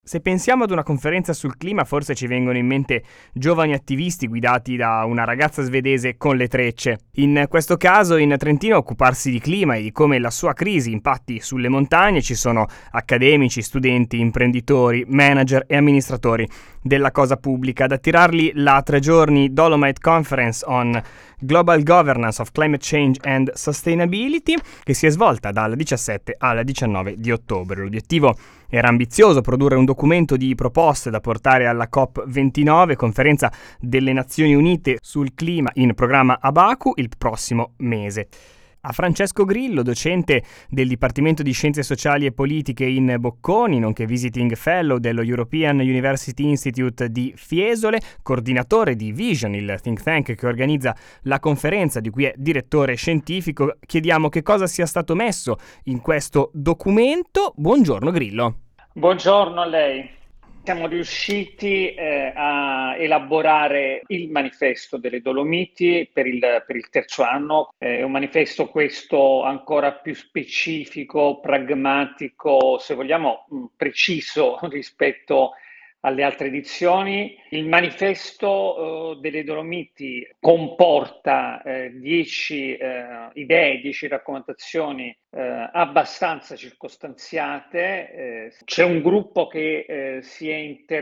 Se pensiamo ad una conferenza sul clima, forse ci vengono in mente giovani attivisti guidati da una ragazza svedese con le trecce. In questo caso, in Trentino, a occuparsi di clima e di come la sua crisi impatti sulle montagne ci sono accademici, studenti, imprenditori, manager e amministratori della cosa pubblica. Ad attirarli la 3 giorni Dolomite Conference on Global Governance of Climate Change and Sustainability, che si è svolta dal 17 al 19 di ottobre. L'obiettivo era ambizioso: produrre un documento di proposte da portare alla COP29, conferenza delle Nazioni Unite sul clima in programma a Baku il prossimo mese. A Francesco Grillo, docente del Dipartimento di Scienze Sociali e Politiche in Bocconi, nonché Visiting Fellow dello European University Institute di Fiesole, coordinatore di Vision, il think tank che organizza la conferenza di cui è direttore scientifico, chiediamo che cosa sia stato messo in questo documento. Buongiorno Grillo. Buongiorno a lei. Siamo riusciti a elaborare il manifesto delle Dolomiti per il terzo anno. È un manifesto questo ancora più specifico, pragmatico, se vogliamo preciso rispetto alle altre edizioni. Il manifesto delle Dolomiti comporta 10 idee, 10 raccomandazioni abbastanza circostanziate. C'è un gruppo che si è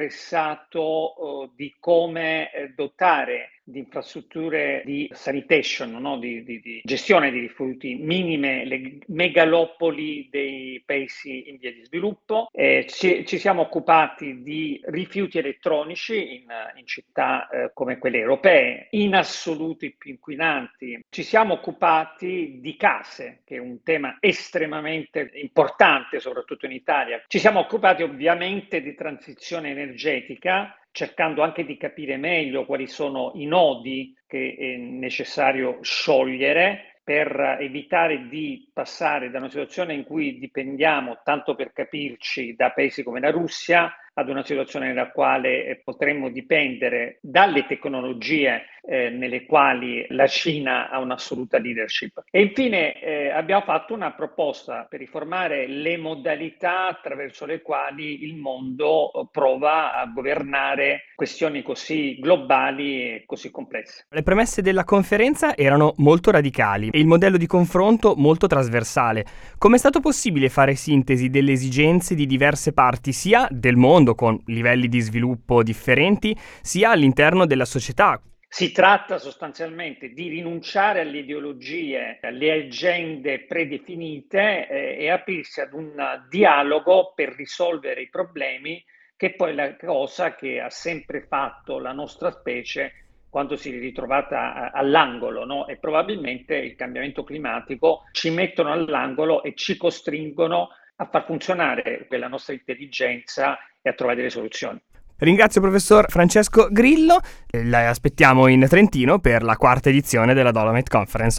interessato di come dotare di infrastrutture di sanitation, no? di gestione dei rifiuti minime le megalopoli dei paesi in via di sviluppo. Ci siamo occupati di rifiuti elettronici in città come quelle europee, in assoluto i più inquinanti. Ci siamo occupati di case, che è un tema estremamente importante, soprattutto in Italia. Ci siamo occupati ovviamente di transizione energetica, cercando anche di capire meglio quali sono i nodi che è necessario sciogliere per evitare di passare da una situazione in cui dipendiamo, tanto per capirci, da paesi come la Russia, ad una situazione nella quale potremmo dipendere dalle tecnologie nelle quali la Cina ha un'assoluta leadership. E infine abbiamo fatto una proposta per riformare le modalità attraverso le quali il mondo prova a governare questioni così globali e così complesse. Le premesse della conferenza erano molto radicali e il modello di confronto molto trasversale. Come è stato possibile fare sintesi delle esigenze di diverse parti, sia del mondo con livelli di sviluppo differenti, sia all'interno della società? Si tratta sostanzialmente di rinunciare alle ideologie, alle agende predefinite e aprirsi ad un dialogo per risolvere i problemi, che poi è la cosa che ha sempre fatto la nostra specie quando si è ritrovata all'angolo, no? E probabilmente il cambiamento climatico ci mettono all'angolo e ci costringono a far funzionare quella nostra intelligenza e a trovare delle soluzioni. Ringrazio il professor Francesco Grillo, la aspettiamo in Trentino per la 4ª edizione della Dolomite Conference.